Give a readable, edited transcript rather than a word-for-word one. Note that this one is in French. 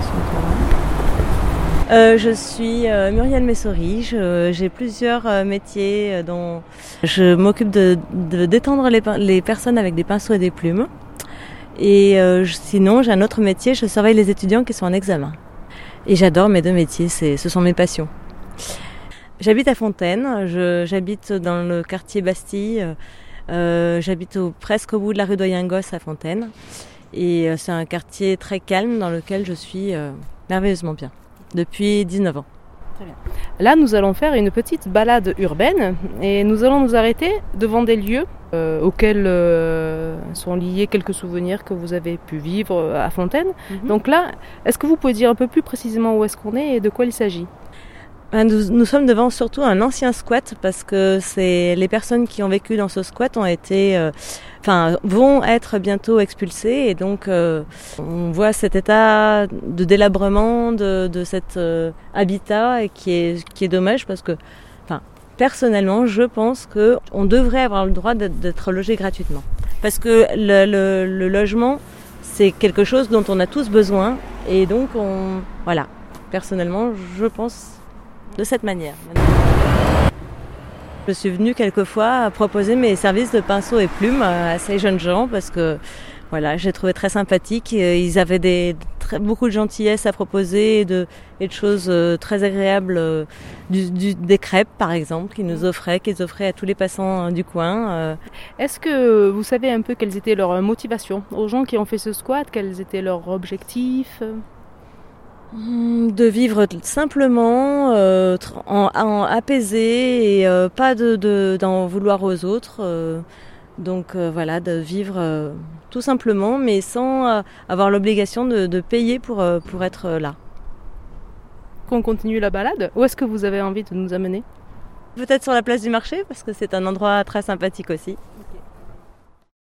Je suis Muriel Messori, j'ai plusieurs métiers dont je m'occupe de détendre les personnes avec des pinceaux et des plumes. Et sinon, j'ai un autre métier, je surveille les étudiants qui sont en examen. Et j'adore mes deux métiers, ce sont mes passions. J'habite à Fontaine, j'habite dans le quartier Bastille, j'habite presque au bout de la rue d'Oyingos à Fontaine. Et c'est un quartier très calme dans lequel je suis merveilleusement bien, depuis 19 ans. Très bien. Là, nous allons faire une petite balade urbaine et nous allons nous arrêter devant des lieux auxquels sont liés quelques souvenirs que vous avez pu vivre à Fontaine. Donc là, est-ce que vous pouvez dire un peu plus précisément où est-ce qu'on est et de quoi il s'agit ? Nous sommes devant surtout un ancien squat parce que les personnes qui ont vécu dans ce squat vont être bientôt expulsées et donc on voit cet état de délabrement de cet habitat et qui est dommage parce que personnellement je pense qu'on devrait avoir le droit d'être logé gratuitement parce que le logement c'est quelque chose dont on a tous besoin et donc personnellement je pense de cette manière. Je suis venue quelquefois proposer mes services de pinceau et plumes à ces jeunes gens parce que j'ai trouvé très sympathique. Ils avaient beaucoup de gentillesse à proposer et de choses très agréables, des crêpes par exemple qu'ils offraient à tous les passants du coin. Est-ce que vous savez un peu quelles étaient leurs motivations aux gens qui ont fait ce squat, quels étaient leurs objectifs ? De vivre simplement, apaisé et pas d'en vouloir aux autres. De vivre tout simplement, mais sans avoir l'obligation de payer pour être là. Qu'on continue la balade ? Où est-ce que vous avez envie de nous amener ? Peut-être sur la place du marché, parce que c'est un endroit très sympathique aussi.